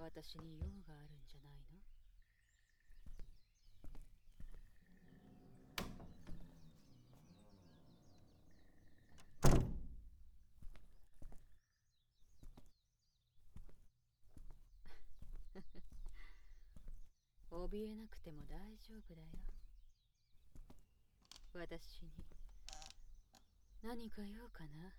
私に用があるんじゃないの？怯えなくても大丈夫だよ。私に何か用かな？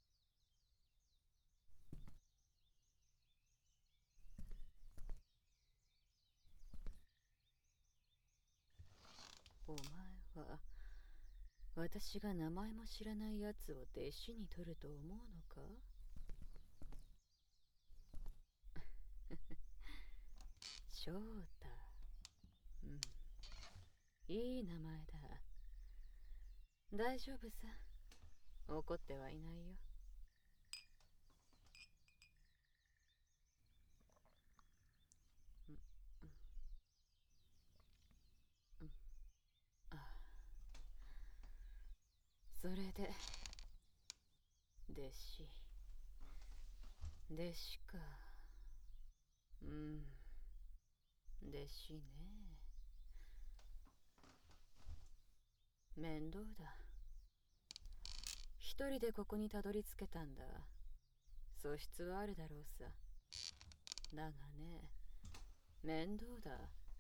お前は私が名前も知らない奴を弟子に取ると思うのか？翔太。うん、いい名前だ。大丈夫さ。怒ってはいないよ。あ、それで弟子。弟子か。うん、弟子ね。面倒だ。一人でここにたどり着けたんだ。素質はあるだろうさ。だがね、面倒だ。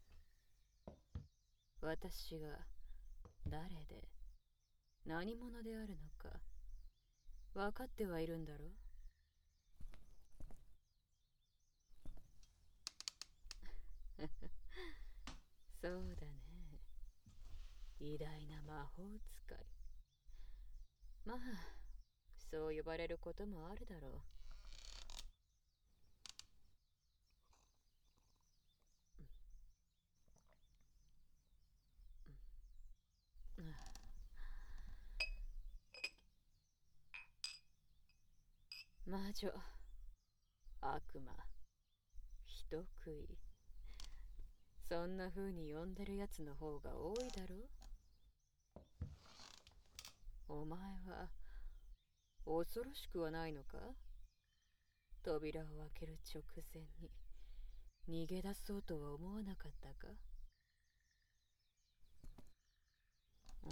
私が誰で何者であるのか分かってはいるんだろう。そうだね。偉大な魔法使い。まあ、そう呼ばれることもあるだろう。魔女、悪魔、人食い。そんな風に呼んでるやつの方が多いだろう。お前は恐ろしくはないのか？扉を開ける直前に逃げ出そうとは思わなかったか？うん？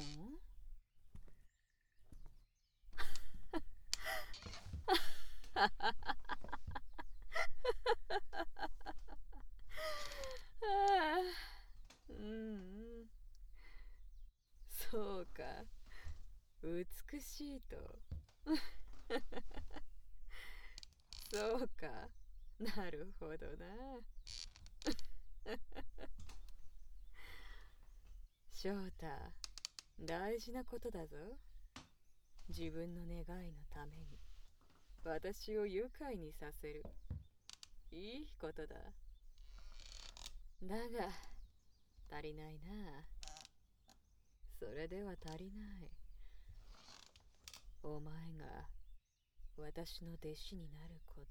ああ、うん、そうか。美しいと。そうか。なるほどな。翔太、大事なことだぞ。自分の願いのために私を愉快にさせる。いいことだ。だが、足りないな。それでは足りない。お前が私の弟子になること。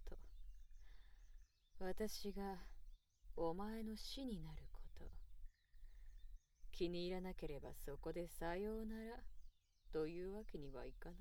私がお前の師になること。気に入らなければそこでさようならというわけにはいかない。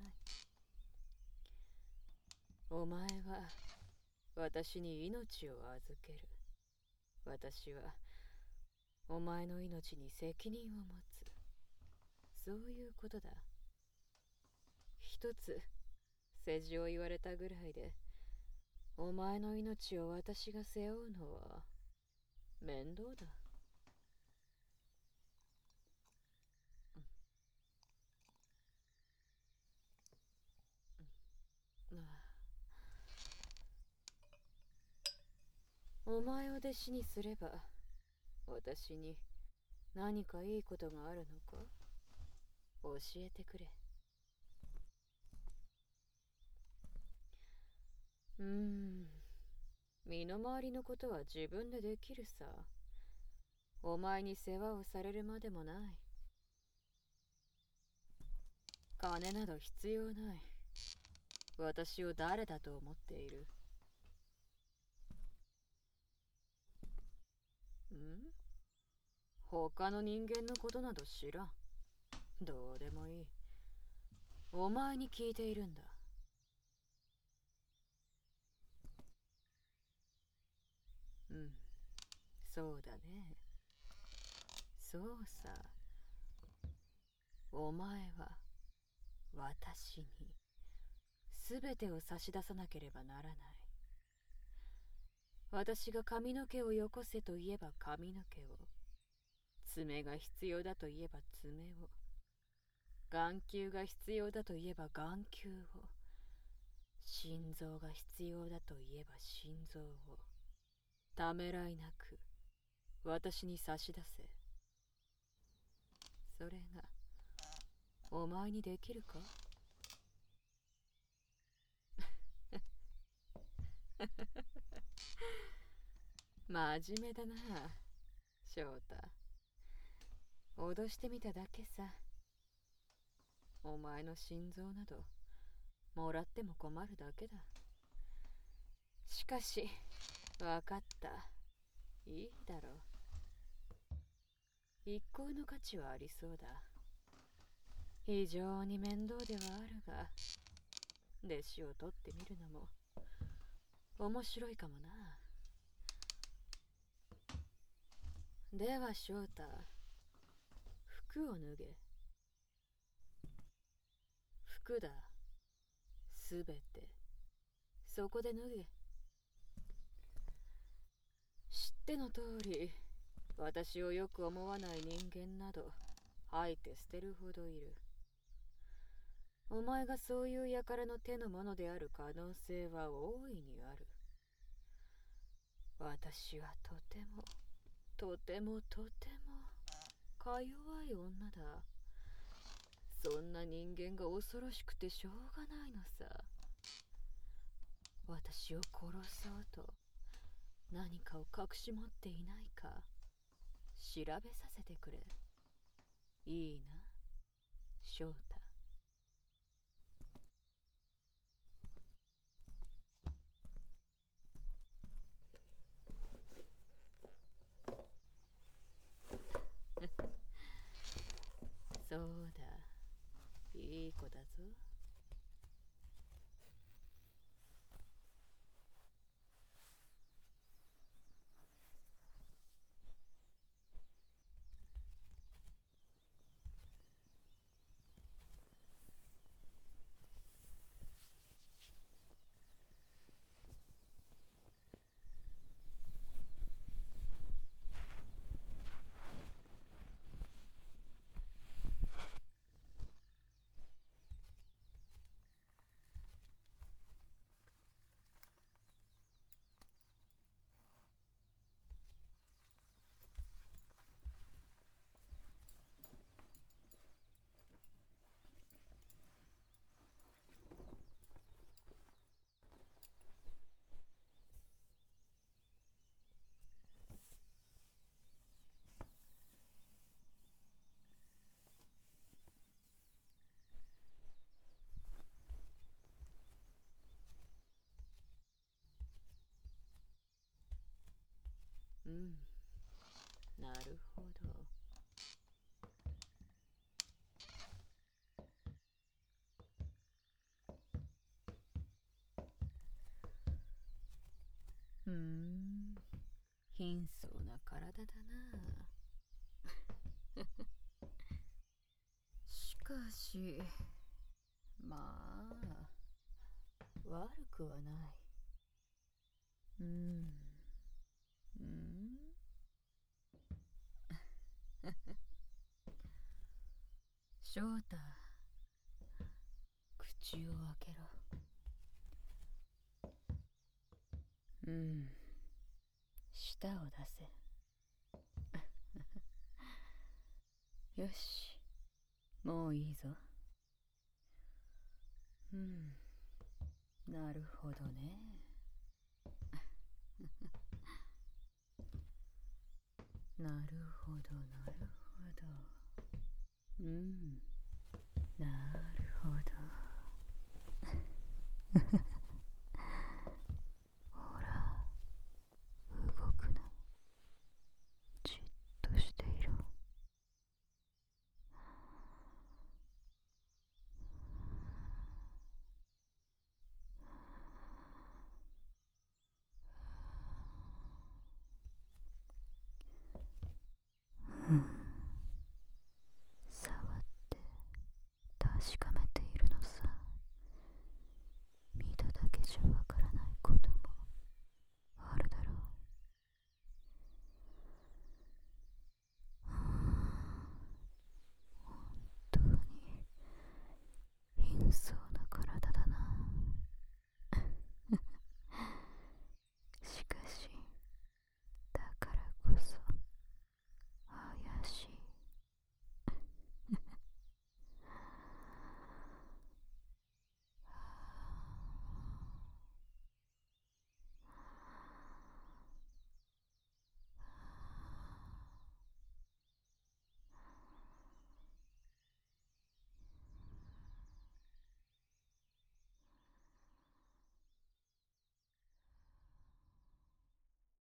お前は私に命を預ける。私はお前の命に責任を持つ。そういうことだ。一つ世辞を言われたぐらいでお前の命を私が背負うのは面倒だ。お前を弟子にすれば私に何かいいことがあるのか？教えてくれ。身の回りのことは自分でできるさ。お前に世話をされるまでもない。金など必要ない。私を誰だと思っている？ん？他の人間のことなど知らん。どうでもいい。お前に聞いているんだ。 そうだね。そうさ。お前は私にすべてを差し出さなければならない。私が髪の毛をよこせと言えば髪の毛を、爪が必要だと言えば爪を、眼球が必要だと言えば眼球を、心臓が必要だと言えば心臓を、ためらいなく私に差し出せ。それがお前にできるか？真面目だな、翔太。脅してみただけさ。お前の心臓などもらっても困るだけだ。しかし分かった。いいだろう。一向の価値はありそうだ。非常に面倒ではあるが、弟子を取ってみるのも面白いかもな。では翔太、服を脱げ。服だ。すべて。そこで脱げ。知っての通り、私をよく思わない人間など吐いて捨てるほどいる。お前がそういう輩の手のものである可能性は大いにある。私はとてもとてもとてもか弱い女だ。そんな人間が恐ろしくてしょうがないのさ。私を殺そうと何かを隠し持っていないか調べさせてくれ。いいな、翔太。そうだ、いい子だぞ。うん、なるほど。貧相な体だな。しかし、まあ、悪くはない。うん。うん。翔太、口を開けろ。うん。舌を出せ。よし、もういいぞ。うん。なるほどね。なるほど、なるほど。うん。なるほど。